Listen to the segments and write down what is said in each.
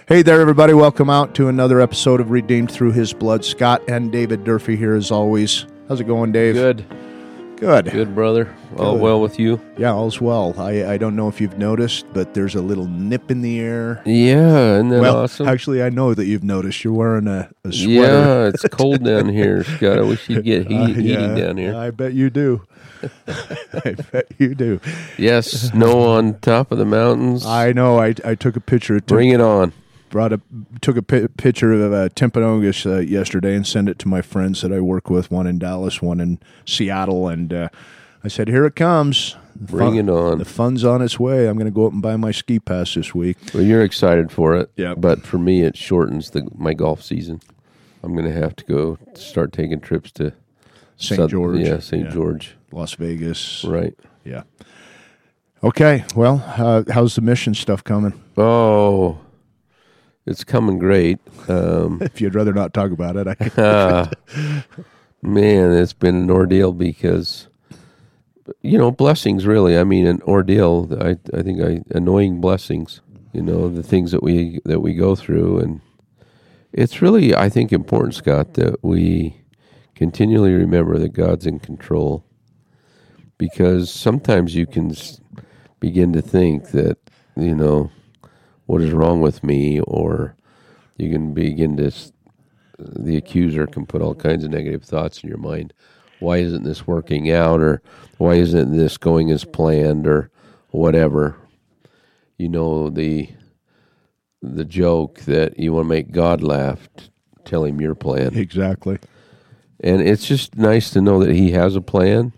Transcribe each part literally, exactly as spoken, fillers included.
Hey there, everybody. Welcome out to another episode of Redeemed Through His Blood. Scott and David Durfee here as always. How's it going, Dave? Good. Good. Good, brother. All Good. well with you? Yeah, all's well. I, I don't know if you've noticed, but there's a little nip in the air. Yeah, isn't that well, awesome? Actually, I know that you've noticed. You're wearing a, a sweater. Yeah, it's cold down here, Scott. I wish you'd get heat, Uh, heating yeah, down here. I bet you do. I bet you do. Yes, snow on top of the mountains. I know. I, I took a picture. Of Bring it on. Brought a took a pi- picture of uh, Timpanogos uh, yesterday and sent it to my friends that I work with. One in Dallas, one in Seattle, and uh, I said, "Here it comes. The Bring fun, it on. The fun's on its way. I'm going to go up and buy my ski pass this week." Well, you're excited for it. Yeah. But for me, it shortens the my golf season. I'm going to have to go start taking trips to Saint South- George. Yeah, Saint Yeah. George. Las Vegas. Right. Yeah. Okay. Well, uh, how's the mission stuff coming? Oh, it's coming great. Um, If you'd rather not talk about it, I can. uh, man, it's been an ordeal because, you know, blessings really. I mean, an ordeal. I I think I annoying blessings. You know, the things that we that we go through, and it's really, I think, important, Scott, that we continually remember that God's in control. Because sometimes you can s- begin to think that, you know, what is wrong with me, or you can begin to, s- the accuser can put all kinds of negative thoughts in your mind. Why isn't this working out, or why isn't this going as planned, or whatever? You know, the the joke that you want to make God laugh, t- tell him your plan. Exactly. And it's just nice to know that he has a plan,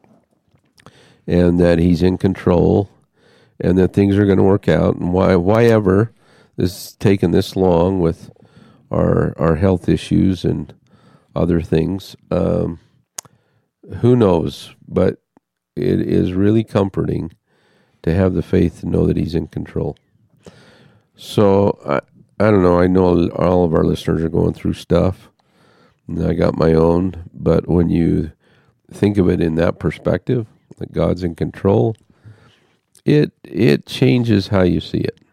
and that he's in control, and that things are going to work out. And why, why ever this is taking this long with our our health issues and other things, um, who knows? But it is really comforting to have the faith to know that he's in control. So I I don't know. I know all of our listeners are going through stuff, and I got my own. But when you think of it in that perspective, that God's in control, it it changes how you see it.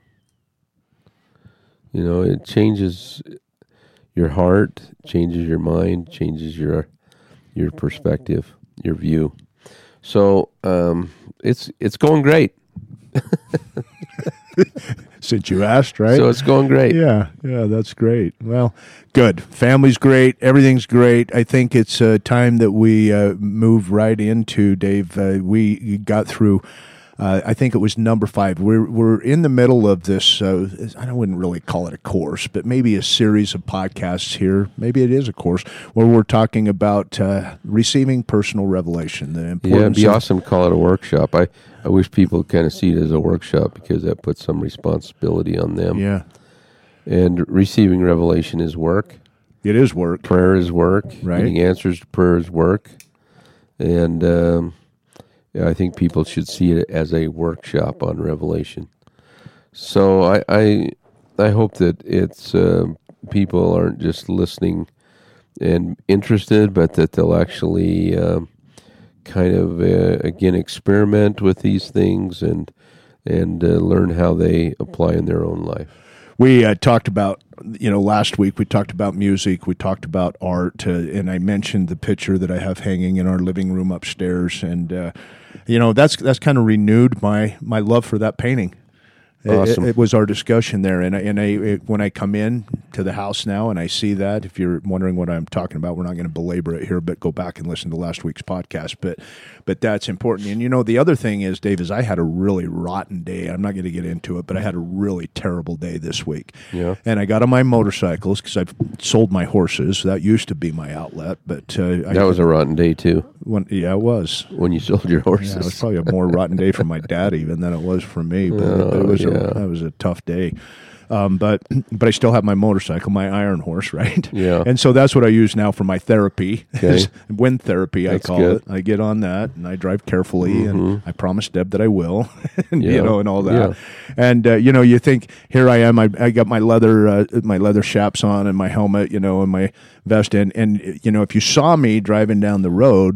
You know, it changes your heart, changes your mind, changes your your perspective, your view. So um, it's it's going great. Since you asked, right? So it's going great. Yeah, yeah, that's great. Well, good. Family's great. Everything's great. I think it's uh, time that we uh, move right into, Dave. Uh, we got through, uh, I think it was number five. We're we're in the middle of this, uh, I wouldn't really call it a course, but maybe a series of podcasts here. Maybe it is a course where we're talking about uh, receiving personal revelation. The Yeah, it'd importance be of- awesome to call it a workshop. I, I wish people kind of see it as a workshop, because that puts some responsibility on them. Yeah, And receiving revelation is work. it is work. Prayer is work. Right. Getting answers to prayer is work. And um, yeah, I think people should see it as a workshop on revelation. So I I, I hope that it's uh, people aren't just listening and interested, but that they'll actually um, kind of uh, again experiment with these things and and uh, learn how they apply in their own life. We uh, talked about, you know, last week we talked about music, we talked about art, uh, and I mentioned the picture that I have hanging in our living room upstairs, and uh, you know, that's that's kind of renewed my my love for that painting. It- Awesome. It, it was our discussion there, and I, and I it, when I come in to the house now and I see that, if you're wondering what I'm talking about, we're not going to belabor it here, but go back and listen to last week's podcast. But but that's important. And you know, the other thing is, Dave, is I had a really rotten day. I'm not going to get into it, but I had a really terrible day this week. Yeah. And I got on my motorcycles because I've sold my horses. That used to be my outlet, but uh, I, That was a rotten day too, when, yeah, it was. when you sold your horses. Yeah, it was probably a more rotten day for my dad even than it was for me. But, Oh, but it was yeah. a, that was a tough day. Um, but but I still have my motorcycle, my iron horse, right? Yeah. And so that's what I use now for my therapy, Okay. is wind therapy, I That's call good. it. I get on that and I drive carefully, and I promise Deb that I will, and Yeah. you know, and all that. Yeah. And uh, you know, you think, here I am, I, I got my leather uh, my leather chaps on and my helmet, you know, and my vest, and and you know, if you saw me driving down the road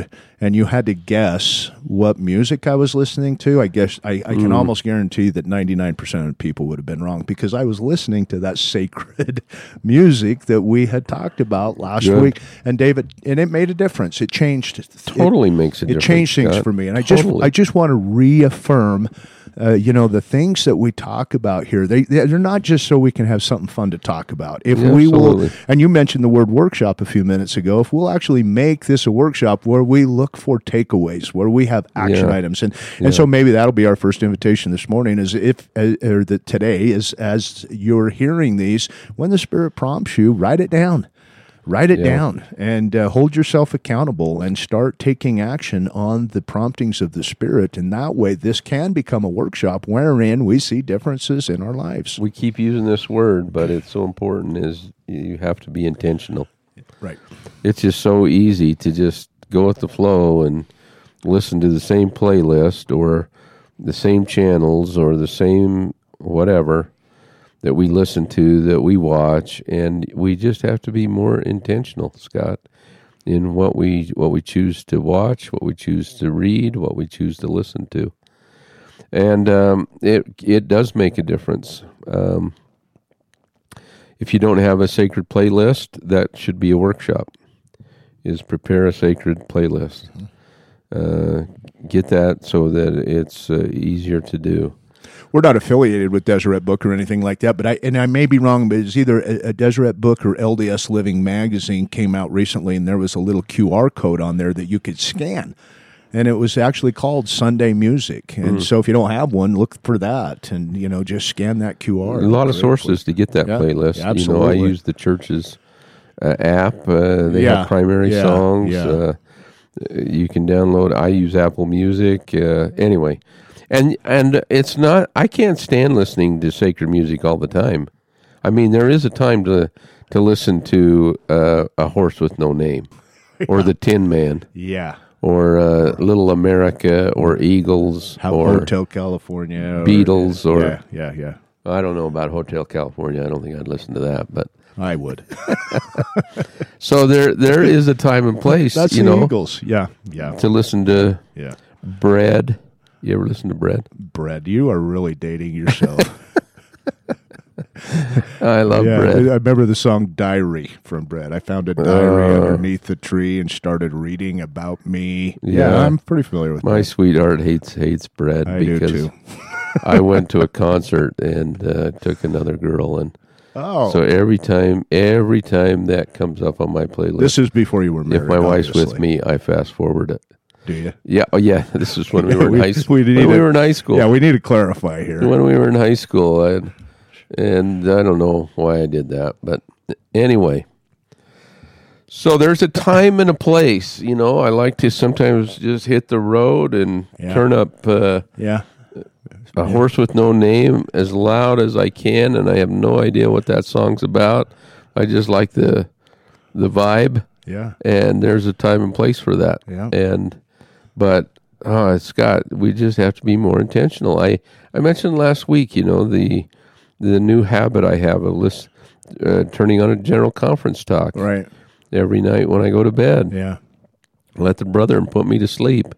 and you had to guess what music I was listening to, I guess I, I can Mm. almost guarantee that ninety-nine percent of people would have been wrong, because I was listening to that sacred music that we had talked about last Good. week. And David, and it made a difference. It changed. Totally it, makes a it difference. changed things Scott. for me. And I Totally. just I just want to reaffirm, uh, you know, the things that we talk about here, they, they're not just so we can have something fun to talk about. If Yeah, we will, absolutely. and you mentioned the word workshop a few minutes ago, if we'll actually make this a workshop where we look for takeaways, where we have action Yeah. items. And, Yeah. and so maybe that'll be our first invitation this morning, is if, uh, or that today is, as you're hearing these, when the Spirit prompts you, write it down. Write it Yeah. down and uh, hold yourself accountable and start taking action on the promptings of the Spirit. And that way, this can become a workshop wherein we see differences in our lives. We keep using this word, but it's so important is you have to be intentional. Right. It's just so easy to just go with the flow and listen to the same playlist or the same channels or the same whatever that we listen to, that we watch, and we just have to be more intentional, Scott, in what we what we choose to watch, what we choose to read, what we choose to listen to, and um, it it does make a difference. Um, if you don't have a sacred playlist, that should be a workshop. Is prepare a sacred playlist. Uh, get that so that it's uh, easier to do. We're not affiliated with Deseret Book or anything like that, but I and I may be wrong, but it's either a, a Deseret Book or L D S Living Magazine came out recently, and there was a little Q R code on there that you could scan, and it was actually called Sunday Music. And Mm. so, if you don't have one, look for that, and you know, just scan that Q R. A lot of Great sources to get that Yeah, playlist. You know, I absolutely. use the church's uh, app. Uh, they Yeah, have primary yeah, songs. yeah. Uh, you can download. I use Apple Music. Uh, anyway, and and it's not. I can't stand listening to sacred music all the time. I mean, there is a time to to listen to uh, A Horse with No Name, or The Tin Man, Yeah. or uh, Little America, or Eagles, How or Hotel California, or, Beatles, or yeah, yeah, yeah. I don't know about Hotel California. I don't think I'd listen to that, but. I would. So there, there is a time and place, That's you the know, Eagles. Yeah, yeah, to listen to yeah. Bread. You ever listen to Bread? Brad, you are really dating yourself. I love Yeah, Bread. I remember the song "Diary" from Brad. I found a diary Uh. underneath the tree and started reading about me. Yeah. Yeah, I'm pretty familiar with My that. sweetheart hates hates Bread I do because too. I went to a concert and uh, took another girl, and Oh, so every time, every time that comes up on my playlist, this is before you were married. if my wife's with obviously. me, I fast forward it. Do you? Yeah, oh yeah. This is when we Yeah, were in we- high school. we When need we to- were in high school. Yeah, we need to clarify here. When we were in high school, and and I don't know why I did that, but anyway. So there's a time and a place, you know. I like to sometimes just hit the road and Yeah. turn up uh, Yeah, A Horse with No Name as loud as I can, and I have no idea what that song's about. I just like the the vibe, yeah, and there's a time and place for that. Yeah. And but oh, Scott, we just have to be more intentional. I I mentioned last week, you know, the the new habit I have of list, uh, turning on a general conference talk right. every night when I go to bed. Yeah, Let the brethren put me to sleep.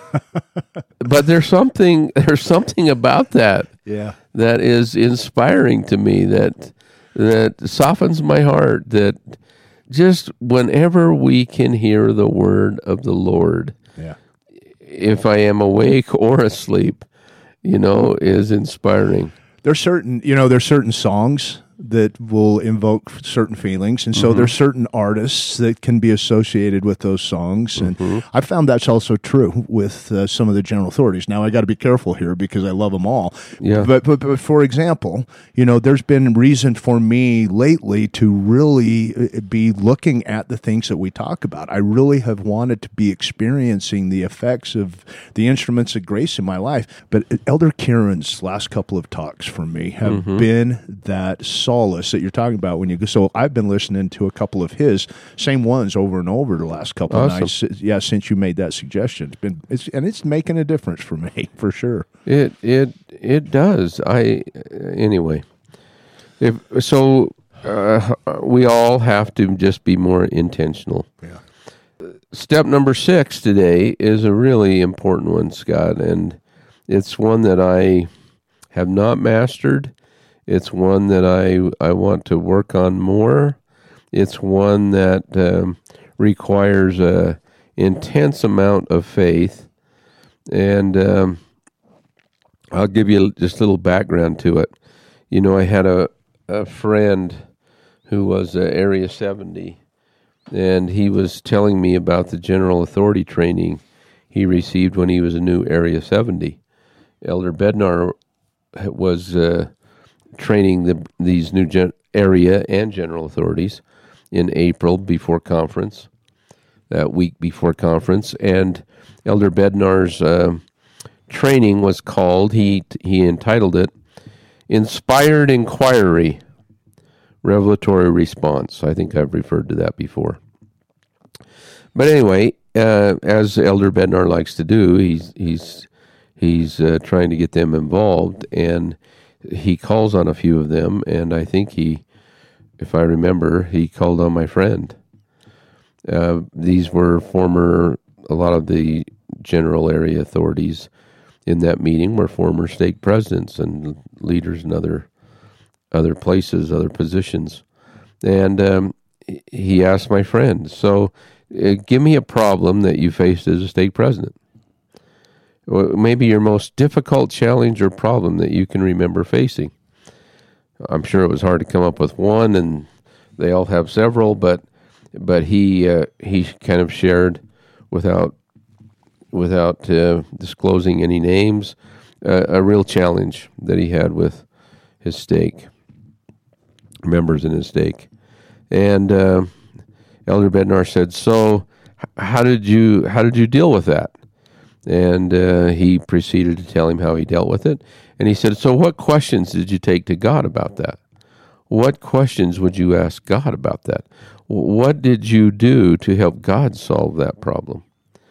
But there's something there's something about that yeah, that is inspiring to me, that that softens my heart, that just whenever we can hear the word of the Lord, yeah. if I am awake or asleep, you know, is inspiring. There's certain, you know, there's certain songs that will invoke certain feelings, and so Mm-hmm. there's certain artists that can be associated with those songs, and Mm-hmm. I found that's also true with uh, some of the general authorities. Now I got to be careful here because I love them all. Yeah. But, but but for example, you know, there's been reason for me lately to really uh, be looking at the things that we talk about. I really have wanted to be experiencing the effects of the instruments of grace in my life. But Elder Kieran's last couple of talks for me have Mm-hmm. been that solace that you're talking about when you go. So I've been listening to a couple of his same ones over and over the last couple Awesome. of nights. Yeah, since you made that suggestion, it's been it's and it's making a difference for me for sure. It it it does. I anyway. If so, uh, we all have to just be more intentional. Yeah. step number six today is a really important one, Scott, and it's one that I have not mastered. It's one that I, I want to work on more. It's one that um, requires a intense amount of faith. And um, I'll give you just a little background to it. You know, I had a, a friend who was uh, Area seventy, and he was telling me about the general authority training he received when he was a new Area seventy. Elder Bednar was uh, training the, these new gen- area and general authorities in April before conference, that week before conference, and Elder Bednar's uh, training was called, he he entitled it, Inspired Inquiry, Revelatory Response. I think I've referred to that before. But anyway, uh, as Elder Bednar likes to do, he's he's he's uh, trying to get them involved, and he calls on a few of them, and I think he, if I remember, he called on my friend. Uh, these were former, a lot of the general area authorities in that meeting were former stake presidents and leaders in other other places, other positions. And um, he asked my friend, so uh, give me a problem that you faced as a stake president. Maybe your most difficult challenge or problem that you can remember facing. I'm sure it was hard to come up with one, and they all have several, but but he uh, he kind of shared without without uh, disclosing any names uh, a real challenge that he had with his stake, members in his stake. And uh, Elder Bednar said, "So, how did you how did you deal with that?" And uh, he proceeded to tell him how he dealt with it. And he said, "So, what questions did you take to God about that? What questions would you ask God about that? What did you do to help God solve that problem?"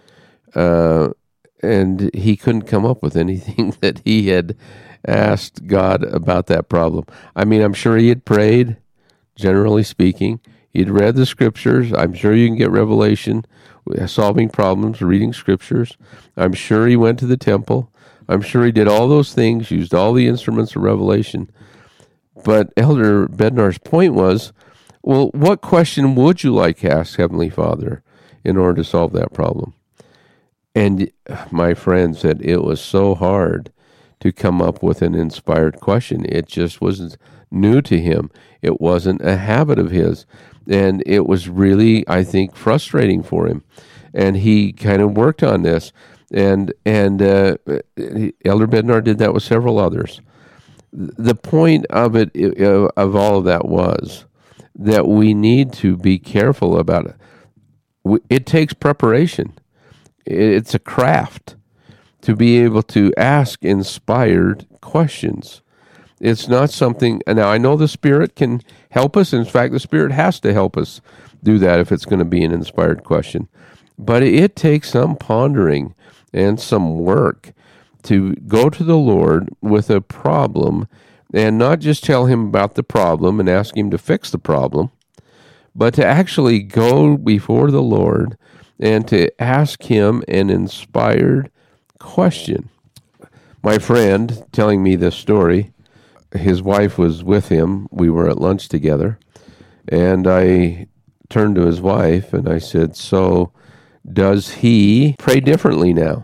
Uh, and he couldn't come up with anything that he had asked God about that problem. I mean, I'm sure he had prayed, generally speaking. He'd read the scriptures. I'm sure you can get revelation, solving problems, reading scriptures. I'm sure he went to the temple. I'm sure he did all those things, used all the instruments of revelation. But Elder Bednar's point was, well, what question would you like to ask Heavenly Father in order to solve that problem? And my friend said it was so hard to come up with an inspired question. It just wasn't new to him. It wasn't a habit of his. And it was really, I think, frustrating for him. And he kind of worked on this. And and uh, Elder Bednar did that with several others. The point of it, of all of that, was that we need to be careful about it. It takes preparation. It's a craft to be able to ask inspired questions. It's not something, and now I know the Spirit can help us. In fact, the Spirit has to help us do that if it's going to be an inspired question. But it takes some pondering and some work to go to the Lord with a problem and not just tell him about the problem and ask him to fix the problem, but to actually go before the Lord and to ask him an inspired question. My friend telling me this story, his wife was with him. We were at lunch together, and I turned to his wife and I said, "So does he pray differently now?"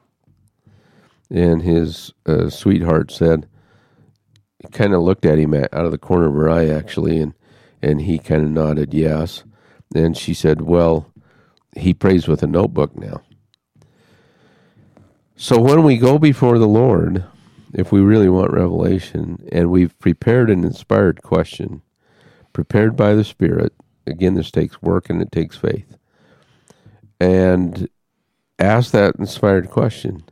And his uh, sweetheart said, kind of looked at him at, out of the corner of her eye, actually, and, and he kind of nodded yes. And she said, "Well, he prays with a notebook now." So when we go before the Lord, if we really want revelation, and we've prepared an inspired question, prepared by the Spirit, again, this takes work and it takes faith, and ask that inspired question,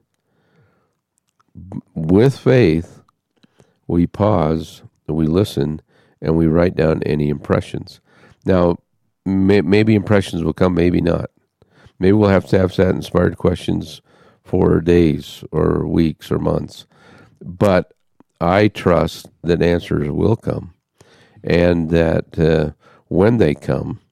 with faith, we pause, we listen, and we write down any impressions. Now, may, maybe impressions will come, maybe not. Maybe we'll have to have that inspired questions for days or weeks or months. But I trust that answers will come, and that uh, when they come,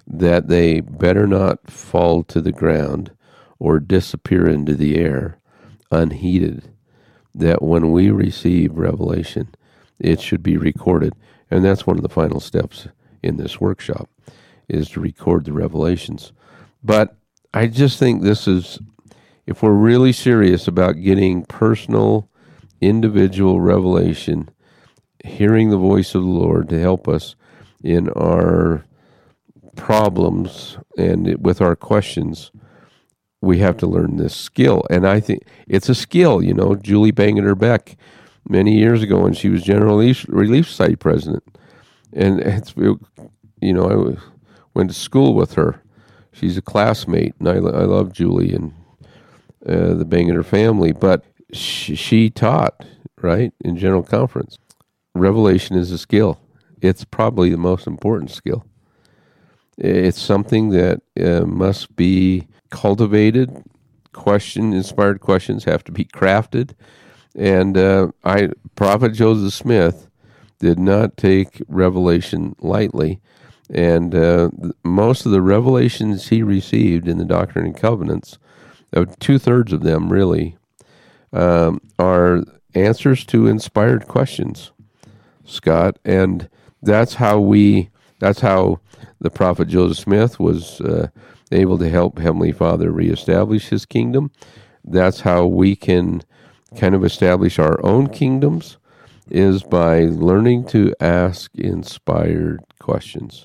that they better not fall to the ground or disappear into the air unheeded, that when we receive revelation, it should be recorded. And that's one of the final steps in this workshop, is to record the revelations. But I just think this is, if we're really serious about getting personal, individual revelation, hearing the voice of the Lord to help us in our problems and with our questions, we have to learn this skill. And I think it's a skill. You know, Julie Bangerter Beck, many years ago when she was General Relief, Relief Society president, and it's, you know, I went to school with her. She's a classmate, and I, I love Julie and uh, the Bangerter family. But she, she taught, right, in General Conference. Revelation is a skill. It's probably the most important skill. It's something that uh, must be cultivated. Question, inspired questions have to be crafted. And uh, I, Prophet Joseph Smith did not take revelation lightly. And uh, most of the revelations he received in the Doctrine and Covenants, uh, two-thirds of them really, um, are answers to inspired questions, Scott. And that's how we, that's how the Prophet Joseph Smith was uh, able to help Heavenly Father reestablish his kingdom. That's how we can kind of establish our own kingdoms, is by learning to ask inspired questions.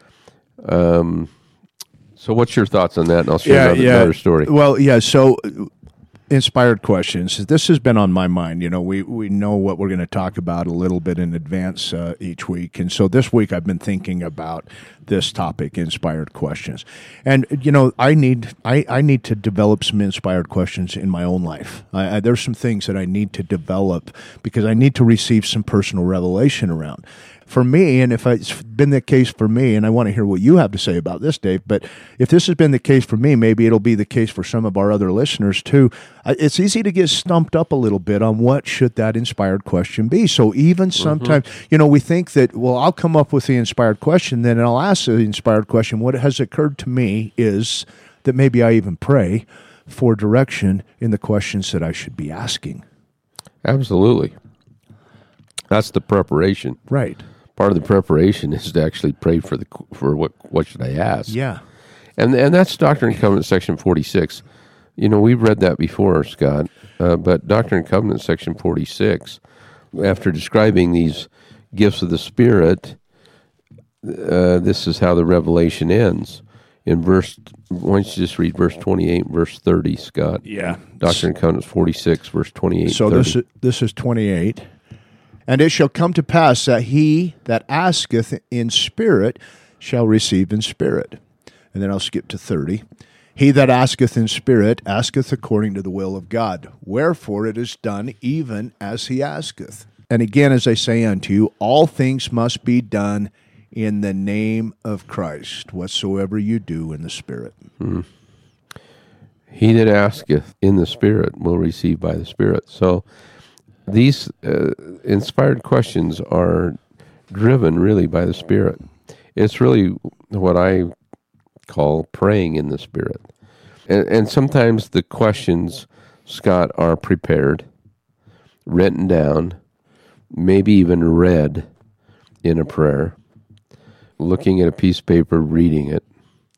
Um, so what's your thoughts on that? And I'll share yeah, another, yeah. another story. Well, yeah, so inspired questions. This has been on my mind. You know, we, we know what we're going to talk about a little bit in advance uh, each week. And so this week I've been thinking about this topic, inspired questions. And, you know, I need I, I need to develop some inspired questions in my own life. I, I, there's some things that I need to develop because I need to receive some personal revelation around. For me, and if it's been the case for me, and I want to hear what you have to say about this, Dave, but if this has been the case for me, maybe it'll be the case for some of our other listeners too. It's easy to get stumped up a little bit on what should that inspired question be. So even sometimes, mm-hmm. you know, we think that, well, I'll come up with the inspired question, then I'll ask the inspired question. What has occurred to me is that maybe I even pray for direction in the questions that I should be asking. Absolutely. That's the preparation. Right. Part of the preparation is to actually pray for the for what what should I ask? Yeah, and and that's Doctrine and Covenants section forty-six. You know, we've read that before, Scott. Uh, but Doctrine and Covenants section forty-six, after describing these gifts of the Spirit, uh, this is how the revelation ends. In verse, why don't you just read verse twenty-eight, verse thirty, Scott? Yeah, Doctrine and Covenants forty-six, verse twenty-eight. So thirty. this is this is twenty-eight. And it shall come to pass that he that asketh in spirit shall receive in spirit. And then I'll skip to thirty. He that asketh in spirit asketh according to the will of God. Wherefore it is done even as he asketh. And again, as I say unto you, all things must be done in the name of Christ, whatsoever you do in the Spirit. Hmm. He that asketh in the Spirit will receive by the Spirit. So these uh, inspired questions are driven really by the Spirit. It's really what I call praying in the Spirit. And, and sometimes the questions, Scott, are prepared, written down, maybe even read in a prayer, looking at a piece of paper, reading it.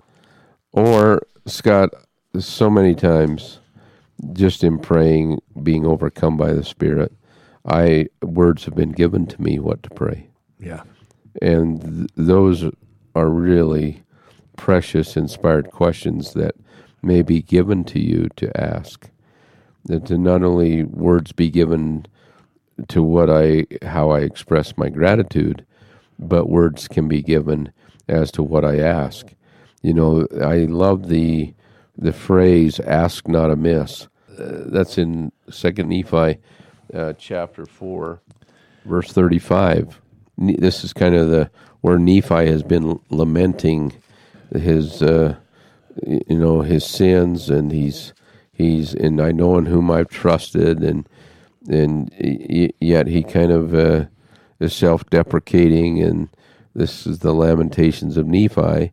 Or, Scott, so many times, just in praying, being overcome by the Spirit, I words have been given to me what to pray. Yeah. And th- those are really precious, inspired questions that may be given to you to ask. That to not only words be given to what I, how I express my gratitude, but words can be given as to what I ask. You know, I love the the phrase "ask not amiss." Uh, that's in Second Nephi. Uh, chapter four, verse thirty-five. Ne- this is kind of the where Nephi has been lamenting his, uh, you know, his sins, and he's he's and I know in whom I've trusted, and and yet he kind of uh, is self-deprecating, and this is the Lamentations of Nephi.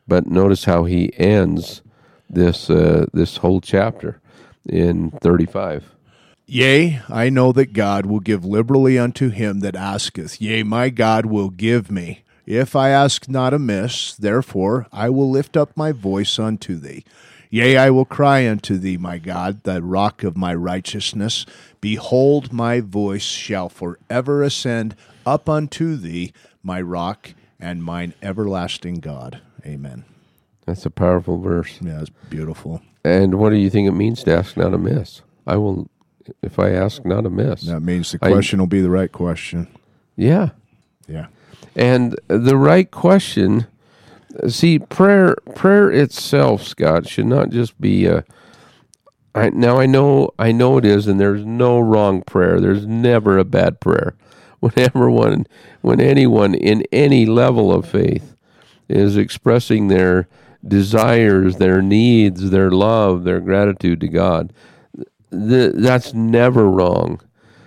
But notice how he ends this uh, this whole chapter in thirty-five. Yea, I know that God will give liberally unto him that asketh. Yea, my God will give me. If I ask not amiss, therefore I will lift up my voice unto thee. Yea, I will cry unto thee, my God, the rock of my righteousness. Behold, my voice shall forever ascend up unto thee, my rock and mine everlasting God. Amen. That's a powerful verse. Yeah, it's beautiful. And what do you think it means to ask not amiss? I will, if I ask not amiss. That means the question I, will be the right question. Yeah. Yeah. And the right question, see, prayer prayer itself, Scott, should not just be a, I, now I know I know it is, and there's no wrong prayer. There's never a bad prayer. Whenever one, when anyone in any level of faith is expressing their desires, their needs, their love, their gratitude to God, th- that's never wrong.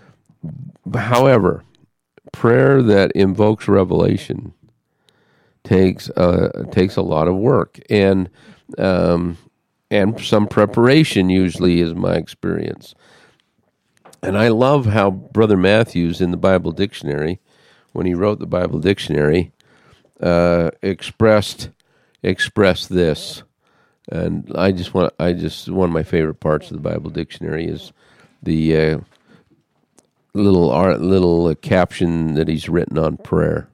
However, prayer that invokes revelation takes uh, takes a lot of work and um, and some preparation. Usually, is my experience. And I love how Brother Matthews in the Bible Dictionary, when he wrote the Bible Dictionary, uh, expressed expressed this. And I just want I just one of my favorite parts of the Bible Dictionary is the uh, little art, little uh, caption that he's written on prayer.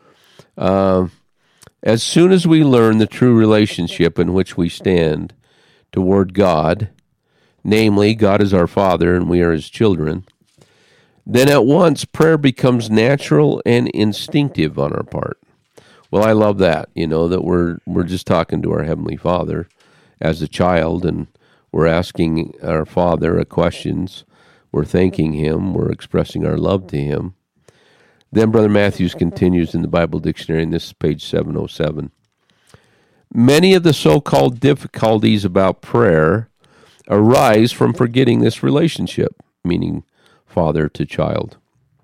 Um, as soon as we learn the true relationship in which we stand toward God, namely, God is our Father and we are His children, then at once prayer becomes natural and instinctive on our part. Well, I love that, you know, that we're we're just talking to our Heavenly Father as a child, and we're asking our Father questions. We're thanking Him. We're expressing our love to Him. Then Brother Matthews continues in the Bible Dictionary, and this is page seven oh seven. Many of the so-called difficulties about prayer arise from forgetting this relationship, meaning father to child.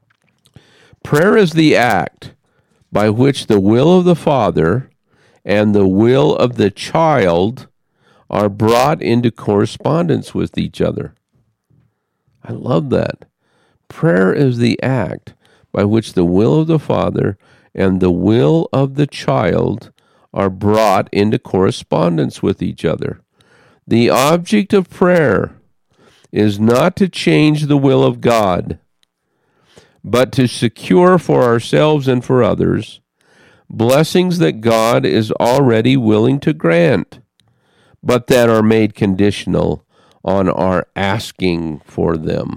Prayer is the act by which the will of the Father and the will of the child are brought into correspondence with each other. I love that. Prayer is the act by which the will of the Father and the will of the child are brought into correspondence with each other. The object of prayer is not to change the will of God, but to secure for ourselves and for others blessings that God is already willing to grant, but that are made conditional on our asking for them.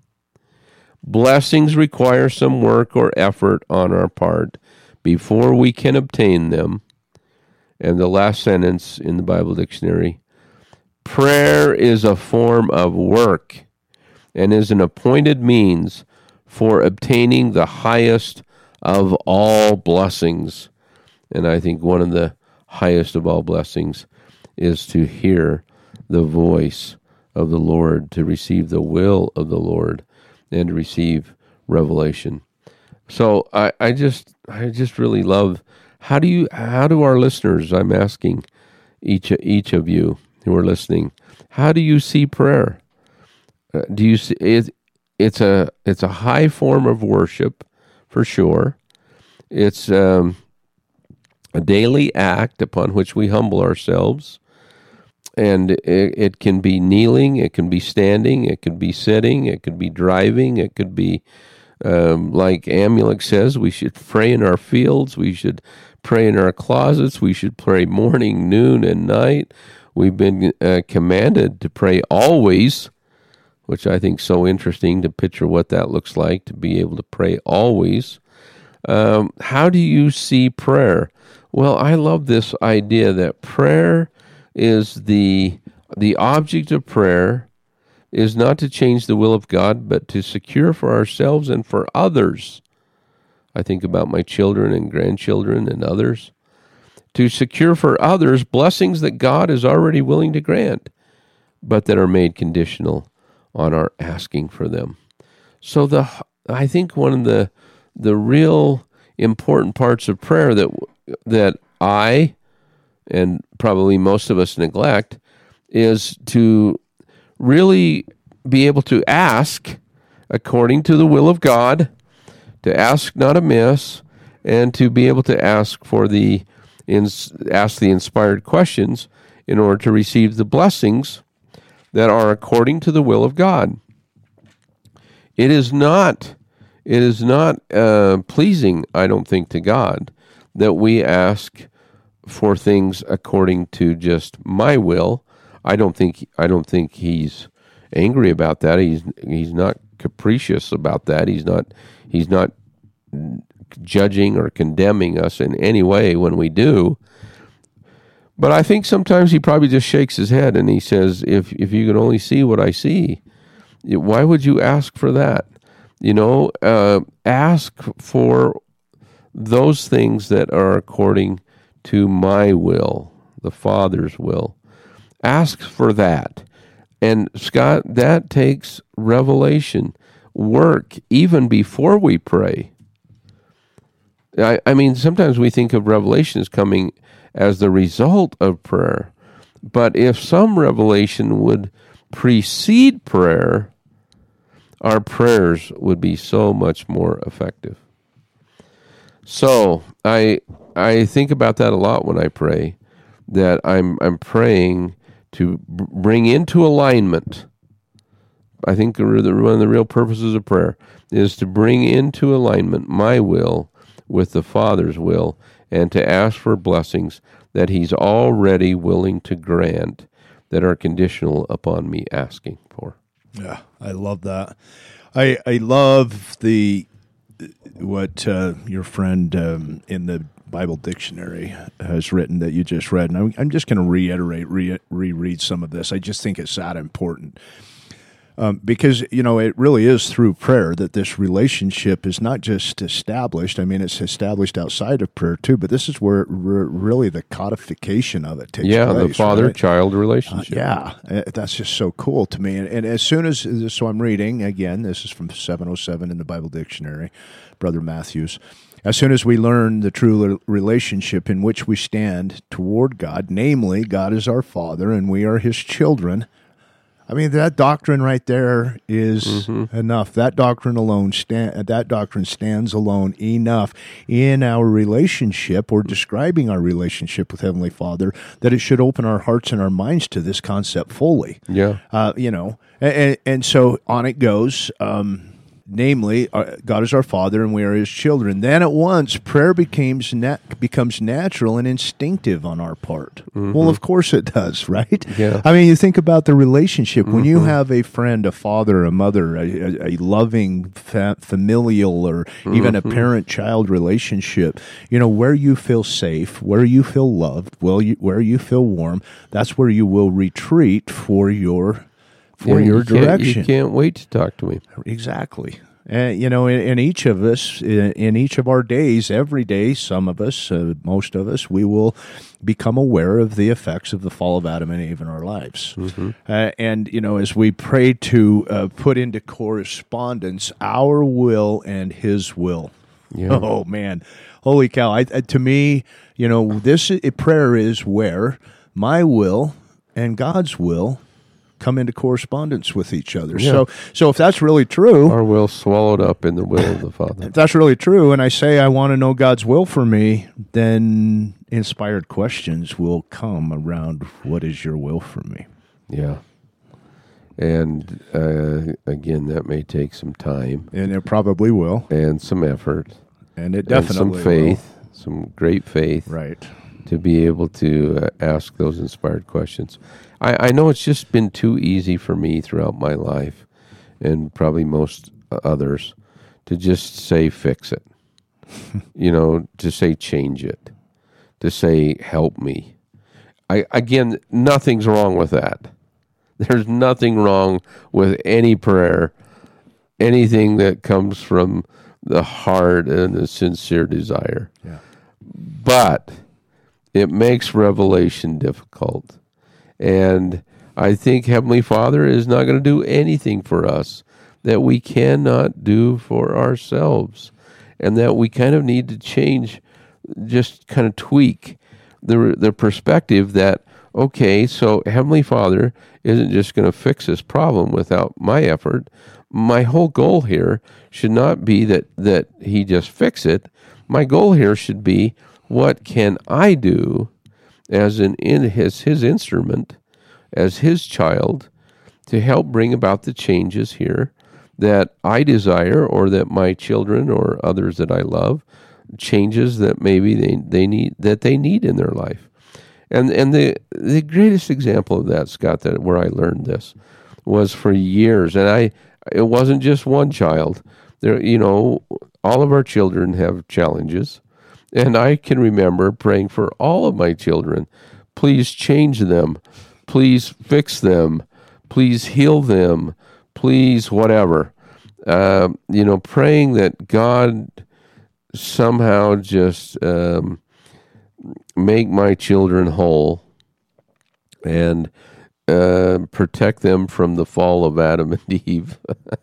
Blessings require some work or effort on our part before we can obtain them. And the last sentence in the Bible Dictionary, prayer is a form of work and is an appointed means for obtaining the highest of all blessings. And I think one of the highest of all blessings is to hear the voice of the Lord, to receive the will of the Lord, and to receive revelation. So I, I just I just really love how do you how do our listeners, I'm asking each each of you who are listening, how do you see prayer? Uh, do you see it? It's a it's a high form of worship, for sure. It's um, a daily act upon which we humble ourselves, and it, it can be kneeling, it can be standing, it could be sitting, it could be driving, it could be um, like Amulek says, we should pray in our fields, we should pray in our closets, we should pray morning, noon, and night. We've been uh, commanded to pray always, which I think is so interesting to picture what that looks like, to be able to pray always. Um, how do you see prayer? Well, I love this idea that prayer is the the object of prayer is not to change the will of God, but to secure for ourselves and for others. I think about my children and grandchildren and others. To secure for others blessings that God is already willing to grant, but that are made conditional on our asking for them. So the I think one of the the real important parts of prayer that that I and probably most of us neglect, is to really be able to ask according to the will of God, to ask not amiss, and to be able to ask for the ins, ask the inspired questions in order to receive the blessings that are according to the will of God. It is not, it is not uh, pleasing, I don't think, to God that we ask for things according to just my will. I don't think I don't think he's angry about that. He's he's not capricious about that. He's not he's not judging or condemning us in any way when we do. But I think sometimes he probably just shakes his head and he says, if if you could only see what I see, why would you ask for that? You know, uh, ask for those things that are according to my will, the Father's will. Ask for that. And Scott, that takes revelation, work, even before we pray. I, I mean, sometimes we think of revelation as coming as the result of prayer. But if some revelation would precede prayer, our prayers would be so much more effective. So I I think about that a lot when I pray, that I'm I'm praying to bring into alignment. I think one of the real purposes of prayer is to bring into alignment my will with the Father's will, and to ask for blessings that He's already willing to grant, that are conditional upon me asking for. Yeah, I love that. I I love the what uh, your friend um, in the Bible dictionary has written that you just read, and I'm, I'm just going to reiterate, re- reread some of this. I just think it's that important. Um, because, you know, it really is through prayer that this relationship is not just established. I mean, it's established outside of prayer, too, but this is where re- really the codification of it takes yeah, place. Yeah, the father-child right? relationship. Uh, yeah, that's just so cool to me. And, and as soon as, so I'm reading, again, this is from seven oh seven in the Bible Dictionary, Brother Matthews. As soon as we learn the true relationship in which we stand toward God, namely, God is our Father and we are His children, I mean, that doctrine right there is mm-hmm. enough. That doctrine alone, stand, that doctrine stands alone enough in our relationship, or describing our relationship with Heavenly Father, that it should open our hearts and our minds to this concept fully. Yeah. Uh, you know, and, and so on it goes. Um, Namely, God is our Father and we are His children. Then at once, prayer becomes nat- becomes natural and instinctive on our part. Mm-hmm. Well, of course it does, right? Yeah. I mean, you think about the relationship. Mm-hmm. When you have a friend, a father, a mother, a, a, a loving fa- familial or mm-hmm. even a parent-child relationship, you know, where you feel safe, where you feel loved, well, you, where you feel warm, that's where you will retreat for your for yeah, your you direction. Can't, you can't wait to talk to me. Exactly. And, you know, in, in each of us, in, in each of our days, every day, some of us, uh, most of us, we will become aware of the effects of the fall of Adam and Eve in our lives. Mm-hmm. Uh, and, you know, as we pray to uh, put into correspondence our will and His will. Yeah. Oh, man. Holy cow. I, uh, to me, you know, this uh, prayer is where my will and God's will come into correspondence with each other. Yeah. So so if that's really true... Our will swallowed up in the will of the Father. If that's really true, and I say I want to know God's will for me, then inspired questions will come around, what is your will for me? Yeah. And uh, again, that may take some time. And it probably will. And some effort. And it definitely and some faith, will. some great faith. Right. To be able to uh, ask those inspired questions. I, I know it's just been too easy for me throughout my life, and probably most others, to just say fix it. You know, to say change it. To say help me. I again, nothing's wrong with that. There's nothing wrong with any prayer, anything that comes from the heart and the sincere desire. Yeah. But it makes revelation difficult. And I think Heavenly Father is not going to do anything for us that we cannot do for ourselves. And that we kind of need to change, just kind of tweak the the perspective that, okay, so Heavenly Father isn't just going to fix this problem without my effort. My whole goal here should not be that, that he just fix it. My goal here should be, what can I do as an in his his instrument, as his child, to help bring about the changes here that I desire, or that my children or others that I love, changes that maybe they, they need that they need in their life. And and the the greatest example of that, Scott, that where I learned this was for years, and I it wasn't just one child. There, you know, all of our children have challenges, and I can remember praying for all of my children. Please change them. Please fix them. Please heal them. Please whatever. Uh, you know, praying that God somehow just um, make my children whole and uh, protect them from the fall of Adam and Eve.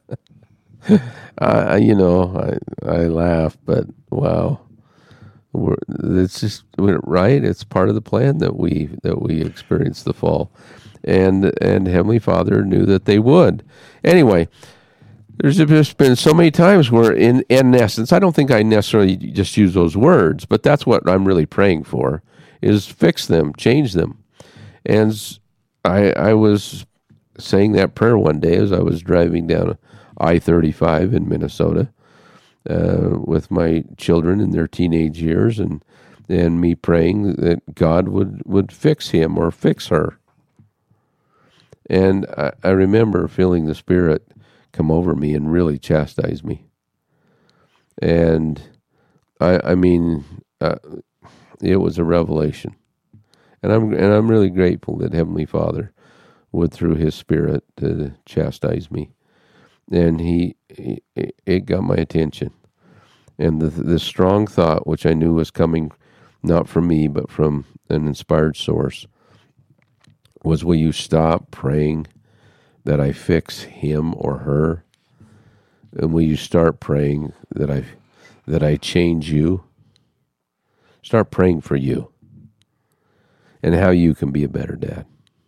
I, you know, I I laugh, but wow, We're, it's just right. It's part of the plan that we that we experience the fall, and and Heavenly Father knew that they would. Anyway, there's just been so many times where, in in essence, I don't think I necessarily just use those words, but that's what I'm really praying for: is fix them, change them. And I I was saying that prayer one day as I was driving down I thirty-five in Minnesota uh, with my children in their teenage years, and and me praying that God would, would fix him or fix her. And I, I remember feeling the Spirit come over me and really chastise me. And I I mean, uh, it was a revelation. And I'm and I'm really grateful that Heavenly Father would, through His Spirit, uh, chastise me. And he, he, it got my attention. And the the strong thought, which I knew was coming not from me, but from an inspired source, was, will you stop praying that I fix him or her? And will you start praying that I, that I change you? Start praying for you and how you can be a better dad.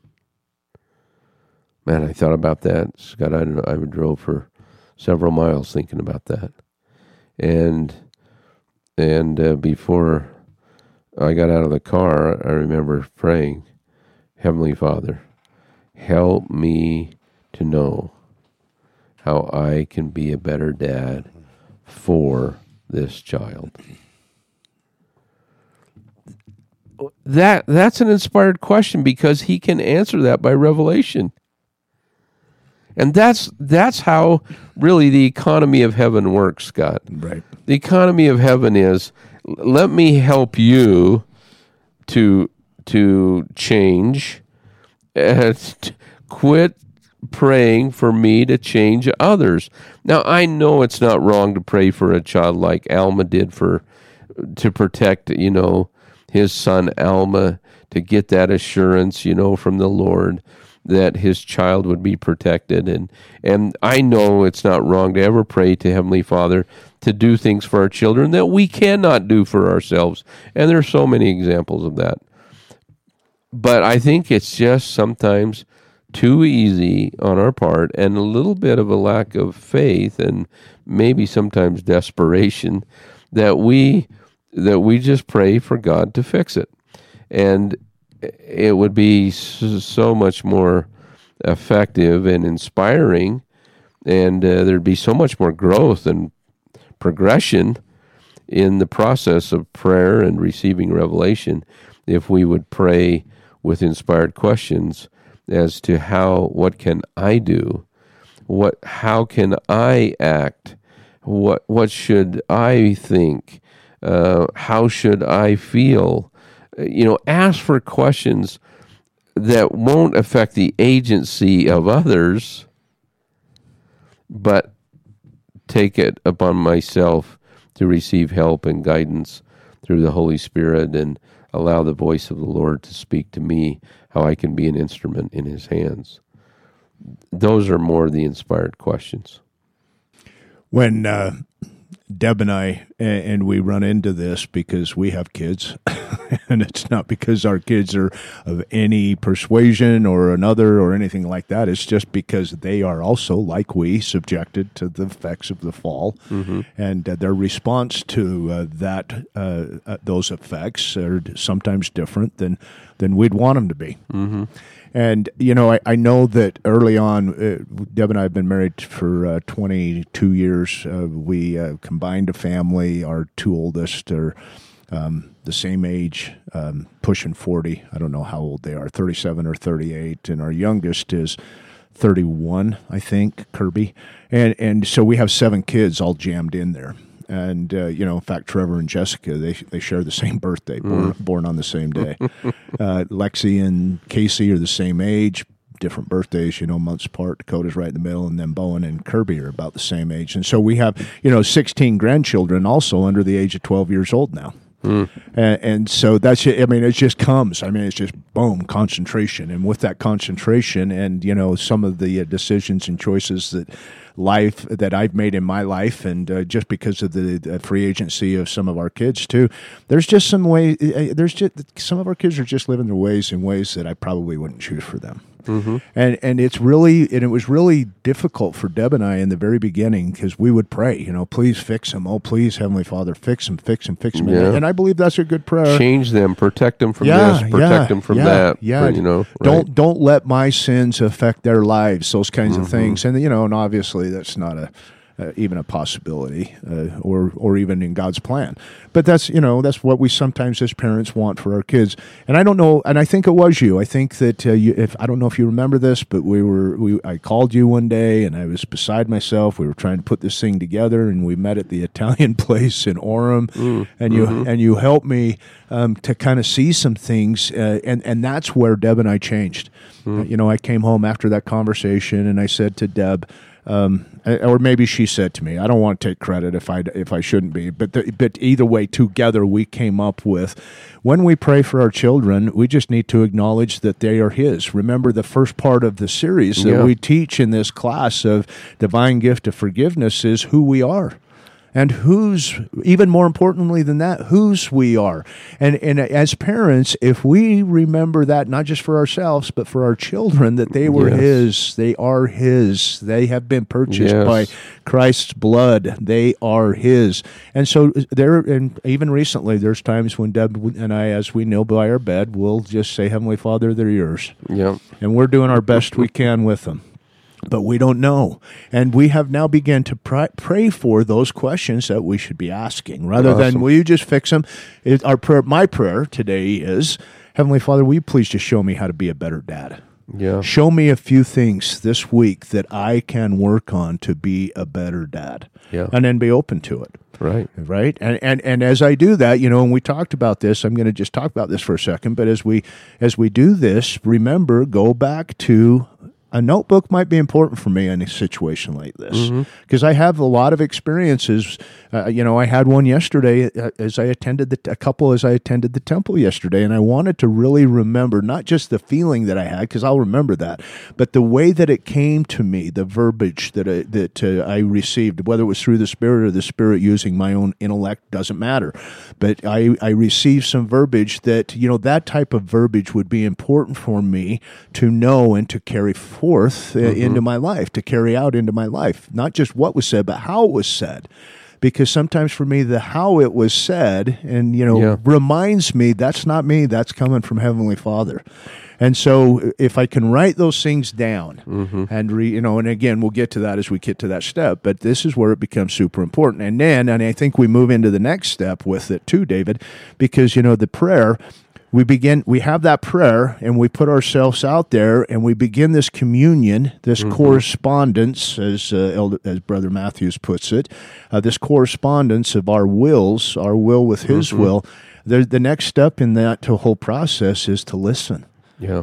Man, I thought about that, Scott. I, I drove for several miles thinking about that, and and uh, before I got out of the car, I remember praying, Heavenly Father, help me to know how I can be a better dad for this child. That that's an inspired question, because he can answer that by revelation. And that's that's how really the economy of heaven works, Scott. Right. The economy of heaven is, let me help you to to change, and quit praying for me to change others. Now, I know it's not wrong to pray for a child like Alma did for to protect, you know, his son Alma, to get that assurance, you know, from the Lord that his child would be protected. And and I know it's not wrong to ever pray to Heavenly Father to do things for our children that we cannot do for ourselves. And there are so many examples of that. But I think it's just sometimes too easy on our part, and a little bit of a lack of faith, and maybe sometimes desperation, that we that we just pray for God to fix it. And it would be so much more effective and inspiring, and uh, there'd be so much more growth and progression in the process of prayer and receiving revelation if we would pray with inspired questions as to how, what can I do? What, how can I act? What, what should I think? Uh, how should I feel? You know, ask for questions that won't affect the agency of others, but take it upon myself to receive help and guidance through the Holy Spirit, and allow the voice of the Lord to speak to me, how I can be an instrument in His hands. Those are more the inspired questions. When uh, Deb and I and, and we run into this because we have kids, and it's not because our kids are of any persuasion or another or anything like that. It's just because they are also, like we, subjected to the effects of the fall, mm-hmm. and uh, their response to uh, that uh, uh, those effects are sometimes different than than we'd want them to be. Mm-hmm. And, you know, I, I know that early on, uh, Deb and I have been married for uh, twenty-two years. Uh, we uh, combined a family. Our two oldest are um, the same age, um, pushing forty. I don't know how old they are, thirty-seven or thirty-eight. And our youngest is thirty-one, I think, Kirby. And, and so we have seven kids all jammed in there. And, uh, you know, in fact, Trevor and Jessica, they they share the same birthday, born, mm. born on the same day. uh, Lexi and Casey are the same age, different birthdays, you know, months apart. Dakota's right in the middle, and then Bowen and Kirby are about the same age. And so we have, you know, sixteen grandchildren also under the age of twelve years old now. Mm. And, and so that's, I mean, it just comes. I mean, it's just boom, concentration. And with that concentration and, you know, some of the uh, decisions and choices that life that I've made in my life, and uh, just because of the, the free agency of some of our kids too, there's just some way, uh, there's just, some of our kids are just living their ways in ways that I probably wouldn't choose for them. Mm-hmm. And and it's really, and it was really difficult for Deb and I in the very beginning, because we would pray, you know, please fix him. Oh, please, Heavenly Father, fix him, fix him, fix him. Yeah. And I believe that's a good prayer. Change them, protect them from yeah, this, protect yeah, them from yeah, that. Yeah, you know, right? don't don't let my sins affect their lives. Those kinds mm-hmm. of things, and you know, and obviously that's not a. Uh, even a possibility, uh, or or even in God's plan. But that's, you know, that's what we sometimes as parents want for our kids. And I don't know, and I think it was you. I think that uh, you, if I don't know if you remember this, but we were we I called you one day, and I was beside myself. We were trying to put this thing together, and we met at the Italian place in Orem, mm, and you mm-hmm. and you helped me um, to kind of see some things, uh, and and that's where Deb and I changed. Mm. Uh, you know, I came home after that conversation, and I said to Deb. Um, or maybe she said to me, I don't want to take credit if I, if I shouldn't be, but the, but either way, together we came up with, when we pray for our children, we just need to acknowledge that they are His. Remember the first part of the series that yeah. we teach in this class of Divine Gift of Forgiveness is who we are. And whose, even more importantly than that, whose we are. And and as parents, if we remember that, not just for ourselves, but for our children, that they were yes. His, they are His, they have been purchased yes. by Christ's blood, they are His. And so there, and even recently, there's times when Deb and I, as we kneel by our bed, we'll just say, Heavenly Father, they're yours. Yep. And we're doing our best we can with them. But we don't know. And we have now begun to pray, pray for those questions that we should be asking. Rather awesome. than, will you just fix them? It, our prayer, my prayer today is, Heavenly Father, will you please just show me how to be a better dad? Yeah. Show me a few things this week that I can work on to be a better dad. Yeah. And then be open to it. Right. Right. And, and and as I do that, you know, and we talked about this, I'm going to just talk about this for a second, but as we as we do this, remember, go back to a notebook might be important for me in a situation like this, because mm-hmm. I have a lot of experiences. Uh, you know, I had one yesterday as I attended the, a couple as I attended the temple yesterday, and I wanted to really remember not just the feeling that I had, because I'll remember that, but the way that it came to me, the verbiage that I, that uh, I received, whether it was through the Spirit or the Spirit using my own intellect, doesn't matter. But I, I received some verbiage that, you know, that type of verbiage would be important for me to know and to carry forward. forth uh, mm-hmm. into my life, to carry out into my life, not just what was said, but how it was said. Because sometimes for me, the how it was said, and, you know, yeah. reminds me that's not me, that's coming from Heavenly Father. And so if I can write those things down mm-hmm. and, re, you know, and again, we'll get to that as we get to that step, but this is where it becomes super important. And then, and I think we move into the next step with it too, David, because, you know, the prayer, We begin. We have that prayer, and we put ourselves out there, and we begin this communion, this mm-hmm. correspondence, as uh, Elder, as Brother Matthews puts it, uh, this correspondence of our wills, our will with His mm-hmm. will. The, the next step in that whole process is to listen. Yeah,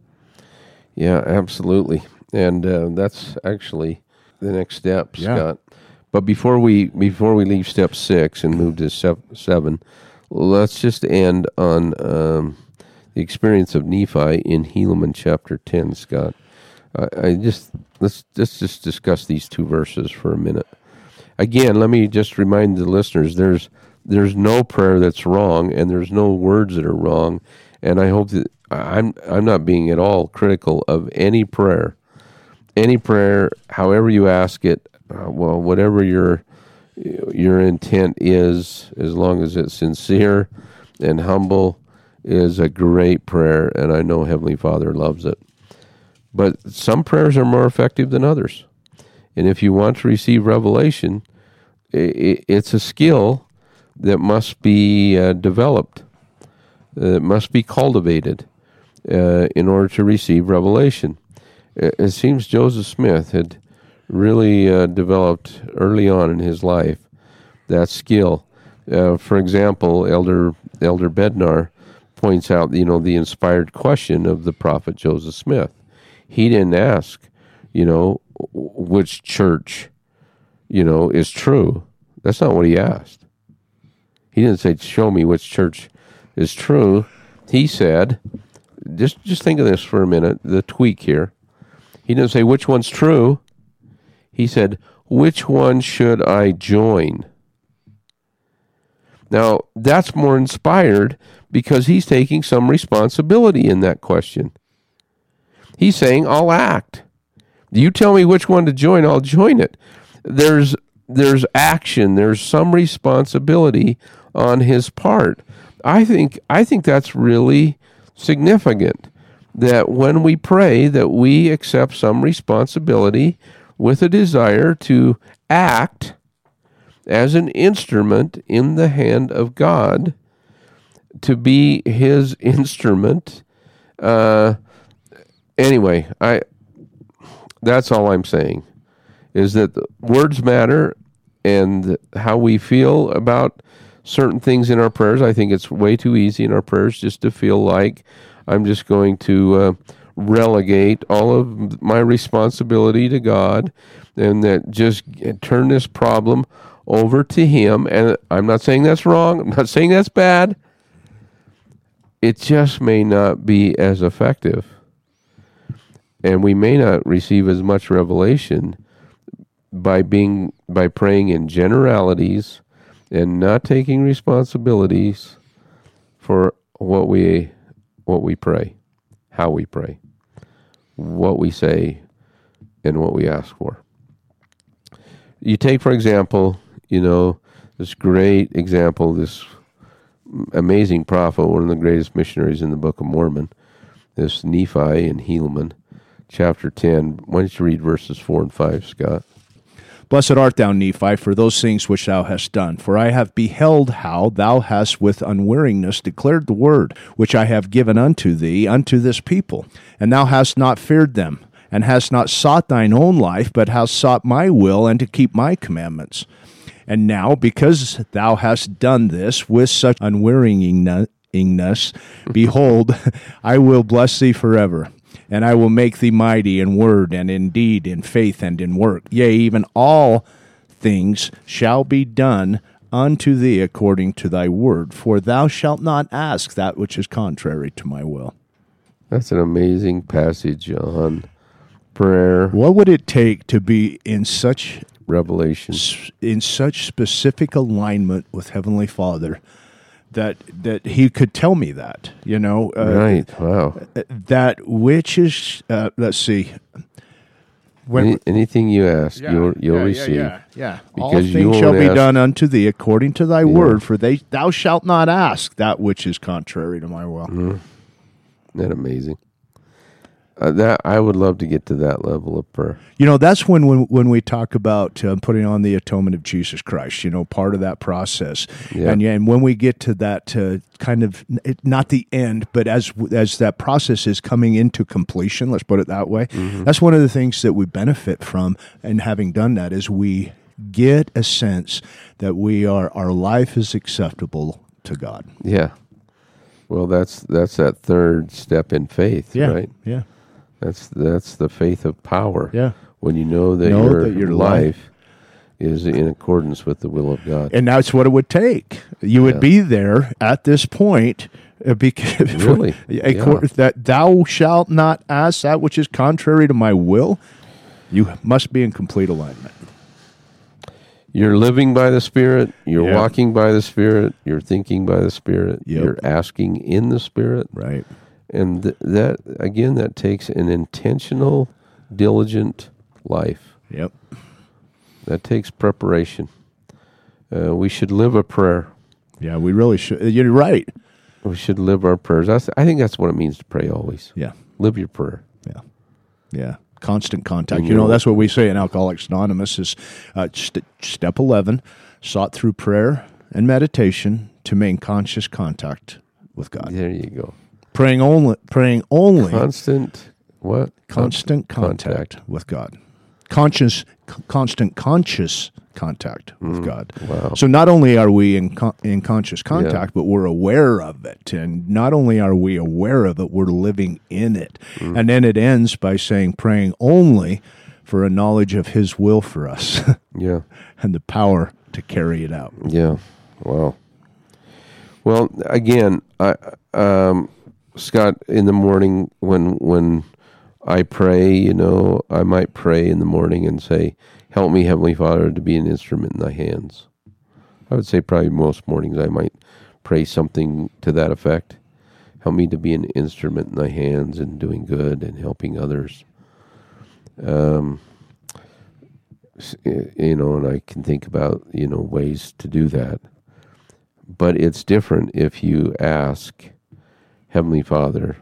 yeah, absolutely, and uh, that's actually the next step, yeah. Scott. But before we before we leave step six and move to step seven. Let's just end on um, the experience of Nephi in Helaman chapter ten, Scott. I, I just let's, let's just discuss these two verses for a minute. again, let me just remind the listeners: there's there's no prayer that's wrong, and there's no words that are wrong. And I hope that I'm I'm not being at all critical of any prayer, any prayer, however you ask it, uh, well, whatever your your intent is, as long as it's sincere and humble, is a great prayer, and I know Heavenly Father loves it. But some prayers are more effective than others. And if you want to receive revelation, it's a skill that must be uh, developed, uh, must be cultivated uh, in order to receive revelation. It seems Joseph Smith had really uh, developed early on in his life that skill. Uh, for example, Elder Elder Bednar points out, you know, the inspired question of the prophet Joseph Smith. He didn't ask, you know, which church, you know, is true. That's not what he asked. He didn't say, show me which church is true. He said, just just think of this for a minute, the tweak here. He didn't say, which one's true. He said, which one should I join? Now, that's more inspired because he's taking some responsibility in that question. He's saying, I'll act. You tell me which one to join, I'll join it. There's there's action, there's some responsibility on his part. I think I think that's really significant, that when we pray, that we accept some responsibility with a desire to act as an instrument in the hand of God, to be his instrument. Uh, anyway, I that's all I'm saying, is that the words matter, and how we feel about certain things in our prayers. I think it's way too easy in our prayers just to feel like I'm just going to uh, relegate all of my responsibility to God, and that just turn this problem over to him. And I'm not saying that's wrong. I'm not saying that's bad. It just may not be as effective. And we may not receive as much revelation by being by praying in generalities and not taking responsibilities for what we what we pray, how we pray, what we say, and what we ask for. You take, for example, you know, this great example, this amazing prophet, one of the greatest missionaries in the Book of Mormon, this Nephi and Helaman, chapter ten. Why don't you read verses four and five, Scott? Blessed art thou, Nephi, for those things which thou hast done. For I have beheld how thou hast with unweariness declared the word, which I have given unto thee, unto this people. And thou hast not feared them, and hast not sought thine own life, but hast sought my will, and to keep my commandments. And now, because thou hast done this with such unwearingness, behold, I will bless thee forever. And I will make thee mighty in word and in deed, in faith and in work. Yea, even all things shall be done unto thee according to thy word. For thou shalt not ask that which is contrary to my will. That's an amazing passage on prayer. What would it take to be in such revelation, in such specific alignment with Heavenly Father, that that he could tell me that, you know, uh, right? Wow. That which is, uh, let's see, when, Any, anything you ask, yeah, you'll you'll yeah, receive. Yeah, yeah, yeah. Because all things shall be ask, done unto thee according to thy yeah. word. For they thou shalt not ask that which is contrary to my will. Mm-hmm. Isn't that amazing? Uh, that I would love to get to that level of prayer. You know, that's when when, when we talk about uh, putting on the atonement of Jesus Christ, you know, part of that process. Yeah. And, and when we get to that uh, kind of, not the end, but as as that process is coming into completion, let's put it that way, mm-hmm. that's one of the things that we benefit from. And having done that is we get a sense that we are our life is acceptable to God. Yeah. Well, that's that's that third step in faith, yeah. right? Yeah. That's that's the faith of power. Yeah. When you know that, know your, that your life, life is in accordance with the will of God. And that's what it would take. You would yeah. be there at this point. Uh, because really? yeah. That thou shalt not ask that which is contrary to my will. You must be in complete alignment. You're living by the Spirit. You're Yeah. walking by the Spirit. You're thinking by the Spirit. Yep. You're asking in the Spirit. Right. And th- that, again, that takes an intentional, diligent life. Yep. That takes preparation. Uh, we should live a prayer. Yeah, we really should. You're right. We should live our prayers. That's, I think that's what it means to pray always. Yeah. Live your prayer. Yeah. Yeah. Constant contact. And You know, you're- that's what we say in Alcoholics Anonymous is uh, st- step eleven, sought through prayer and meditation to maintain conscious contact with God. There you go. Praying only, praying only Constant, what? constant contact, with God. Conscious, c- constant conscious contact with God. Wow. So not only are we in con- in conscious contact, but we're aware of it. And not only are we aware of it, we're living in it. Mm. And then it ends by saying, praying only for a knowledge of His will for us Yeah. and the power to carry it out. Yeah. Wow. Well, again, I, um, Scott, in the morning when when I pray, you know, I might pray in the morning and say, "Help me, Heavenly Father, to be an instrument in Thy hands." I would say probably most mornings I might pray something to that effect. Help me to be an instrument in Thy hands and doing good and helping others. Um, you know, and I can think about, you know, ways to do that. But it's different if you ask, Heavenly Father,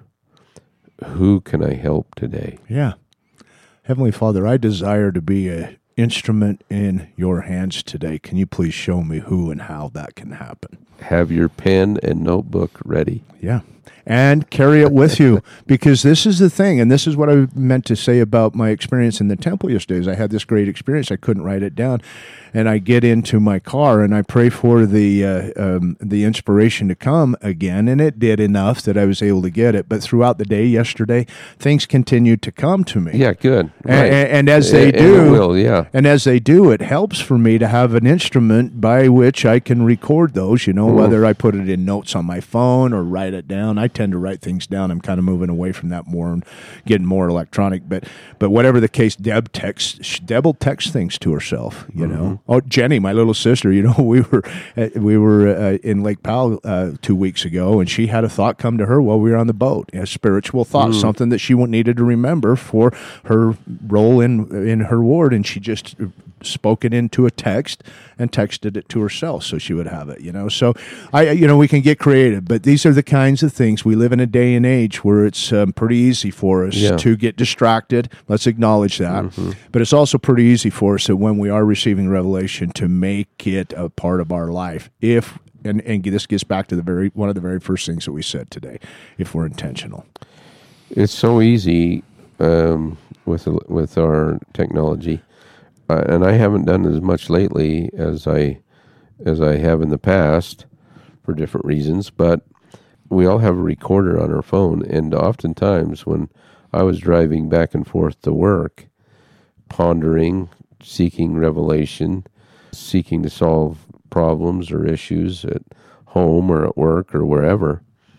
who can I help today? Yeah. Heavenly Father, I desire to be an instrument in your hands today. Can you please show me who and how that can happen? Have your pen and notebook ready. Yeah. And carry it with you, because this is the thing, and this is what I meant to say about my experience in the temple yesterday. Is I had this great experience. I couldn't write it down, and I get into my car and I pray for the uh, um, the inspiration to come again, and it did enough that I was able to get it. But throughout the day yesterday, things continued to come to me. Yeah, good. And, Right. and, and as they And do, it will, yeah. and as they do, it helps for me to have an instrument by which I can record those, you know, Mm. whether I put it in notes on my phone or write it down. I tend to write things down. I'm kind of moving away from that more and getting more electronic. But but whatever the case, Deb texts, Deb will text things to herself, you know. Mm-hmm. Oh, Jenny, my little sister, you know, we were uh, we were uh, in Lake Powell uh, two weeks ago, and she had a thought come to her while we were on the boat, a spiritual thought, Mm. something that she needed to remember for her role in in her ward, and she just spoke it into a text and texted it to herself so she would have it, you know. So I, you know, we can get creative, but these are the kinds of things. We live in a day and age where it's um, pretty easy for us Yeah. to get distracted. Let's acknowledge that. Mm-hmm. But it's also pretty easy for us that when we are receiving revelation to make it a part of our life. If and, and this gets back to the very one of the very first things that we said today, if we're intentional. It's so easy um, with with our technology, uh, and I haven't done as much lately as I as I have in the past for different reasons. But we all have a recorder on our phone, and oftentimes when I was driving back and forth to work, pondering, seeking revelation, seeking to solve problems or issues at home or at work or wherever,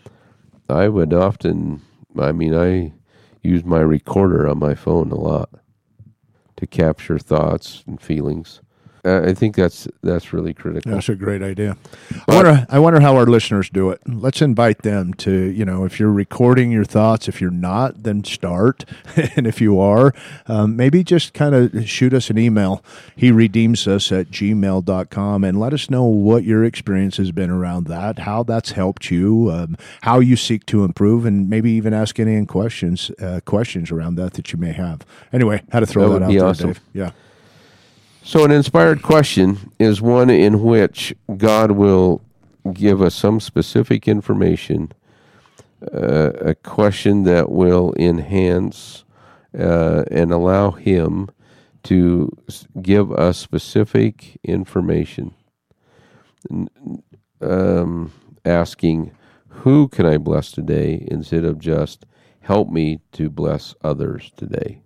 I would often, I mean, I use my recorder on my phone a lot to capture thoughts and feelings. Uh, I think that's that's really critical. That's a great idea. I wonder, I wonder how our listeners do it. Let's invite them to, you know, if you're recording your thoughts, if you're not, then start. And if you are, um, maybe just kind of shoot us an email. He redeems us at gmail dot com, and let us know what your experience has been around that, how that's helped you, um, how you seek to improve, and maybe even ask any questions, uh, questions around that that you may have. Anyway, had to throw That that, would out be there, awesome. Dave. Yeah. So an inspired question is one in which God will give us some specific information, uh, a question that will enhance uh, and allow Him to s- give us specific information. N- Um, asking, who can I bless today, instead of just help me to bless others today.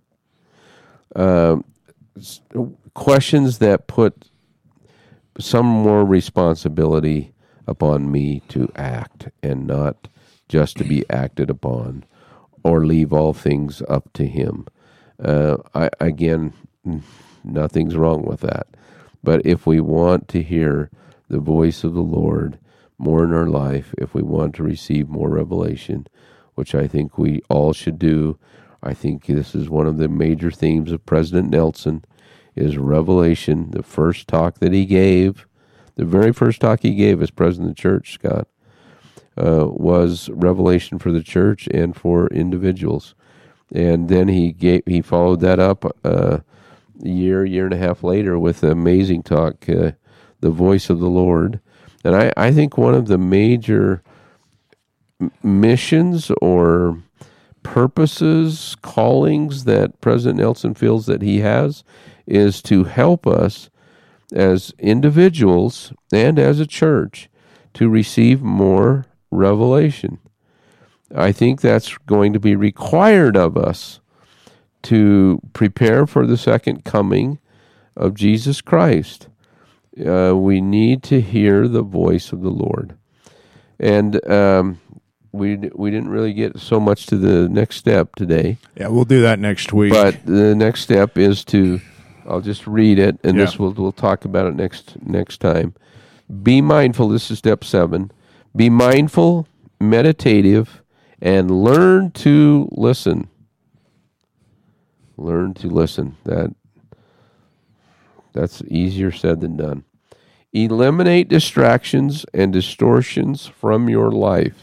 Um, s- questions that put some more responsibility upon me to act and not just to be acted upon, or leave all things up to Him. Uh, I, again, n- nothing's wrong with that. But if we want to hear the voice of the Lord more in our life, if we want to receive more revelation, which I think we all should do, I think this is one of the major themes of President Nelson, is revelation. The first talk that he gave, the very first talk he gave as president of the church, Scott, uh, was revelation for the church and for individuals. And then he gave, he followed that up uh, a year, year and a half later with an amazing talk, uh, The Voice of the Lord. And I, I think one of the major m- missions or purposes, callings that President Nelson feels that he has is to help us as individuals and as a church to receive more revelation. I think that's going to be required of us to prepare for the second coming of Jesus Christ. Uh, we need to hear the voice of the Lord. And um, we we didn't really get so much to the next step today. Yeah, we'll do that next week. But the next step is to, I'll just read it, and Yeah. this we'll we'll talk about it next next time. Be mindful. This is step seven. Be mindful, meditative, and learn to listen. Learn to listen. That that's easier said than done. Eliminate distractions and distortions from your life.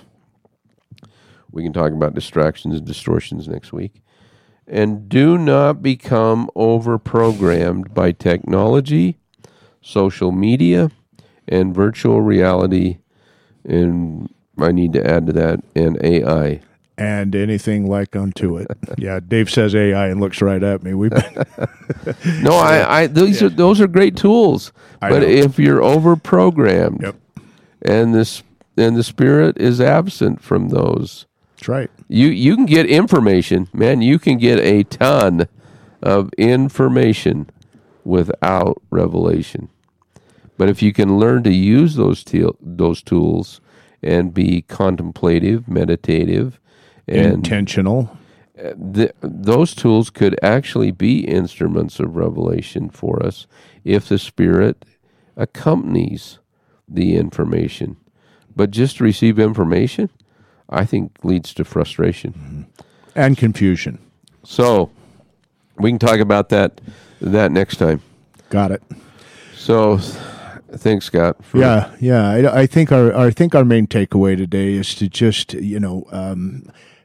We can talk about distractions and distortions next week. And do not become over-programmed by technology, social media, and virtual reality. And I need to add to that, and A I. And anything like unto it. Yeah, Dave says A I and looks right at me. We've been No, I, I those Yeah. are those are great tools. I But know. if you're over-programmed, Yep. and this and the Spirit is absent from those, That's right. You you can get information, man. You can get a ton of information without revelation. But if you can learn to use those te- those tools and be contemplative, meditative, and Intentional. th- those tools could actually be instruments of revelation for us if the Spirit accompanies the information. But just to receive information, I think, leads to frustration And confusion. So we can talk about that that next time. Got it. So thanks, Scott. for- Yeah, yeah. I, I think our I think our main takeaway today is to just you know um,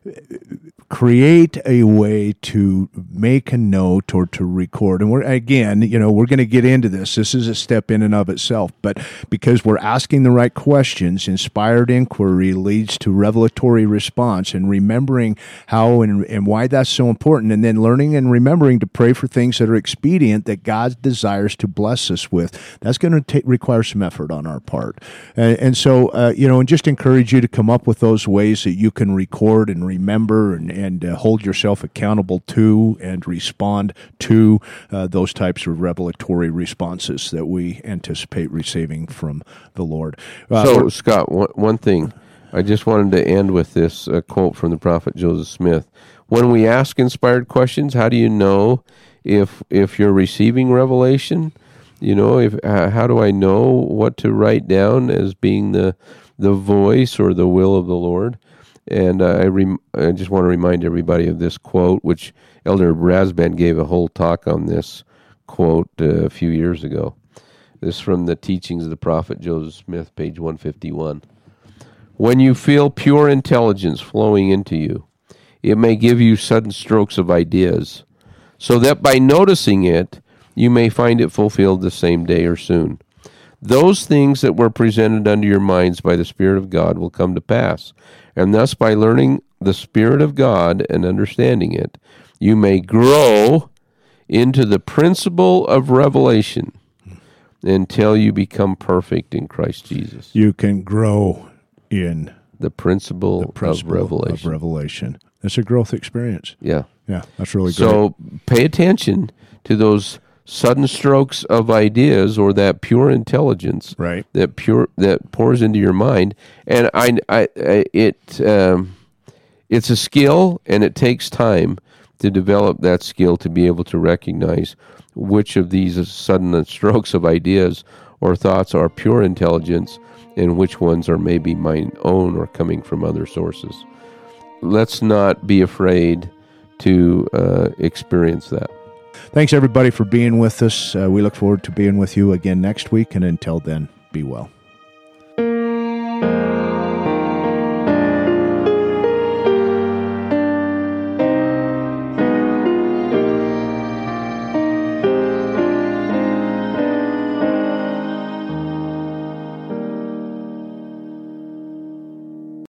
create a way to make a note or to record. And we're again, you know, we're going to get into this. This is a step in and of itself, but because we're asking the right questions, inspired inquiry leads to revelatory response, and remembering how and, and why that's so important, and then learning and remembering to pray for things that are expedient that God desires to bless us with. That's going to take, require some effort on our part. And, and so, uh, you know, and just encourage you to come up with those ways that you can record and remember and, and uh, hold yourself accountable to and respond to uh, those types of revelatory responses that we anticipate receiving from the Lord. Uh, So, Scott, one, one thing. I just wanted to end with this uh, quote from the prophet Joseph Smith. When we ask inspired questions, how do you know if if you're receiving revelation? You know, if uh, how do I know what to write down as being the the voice or the will of the Lord? And uh, I rem- I just want to remind everybody of this quote, which Elder Rasband gave a whole talk on this quote uh, a few years ago. This is from the Teachings of the Prophet Joseph Smith, page one fifty-one. When you feel pure intelligence flowing into you, it may give you sudden strokes of ideas, so that by noticing it, you may find it fulfilled the same day or soon. Those things that were presented unto your minds by the Spirit of God will come to pass, and thus by learning the Spirit of God and understanding it, you may grow into the principle of revelation until you become perfect in Christ Jesus. you can grow in The principle, the principle of revelation. Of revelation. It's a growth experience. yeah. Yeah, that's really great. So pay attention to those sudden strokes of ideas or that pure intelligence Right. that pure that pours into your mind. And I, I, I it um, it's a skill, and it takes time to develop that skill to be able to recognize which of these sudden strokes of ideas or thoughts are pure intelligence and which ones are maybe my own or coming from other sources. Let's not be afraid to uh, experience that. Thanks, everybody, for being with us. Uh, we look forward to being with you again next week, and until then, be well.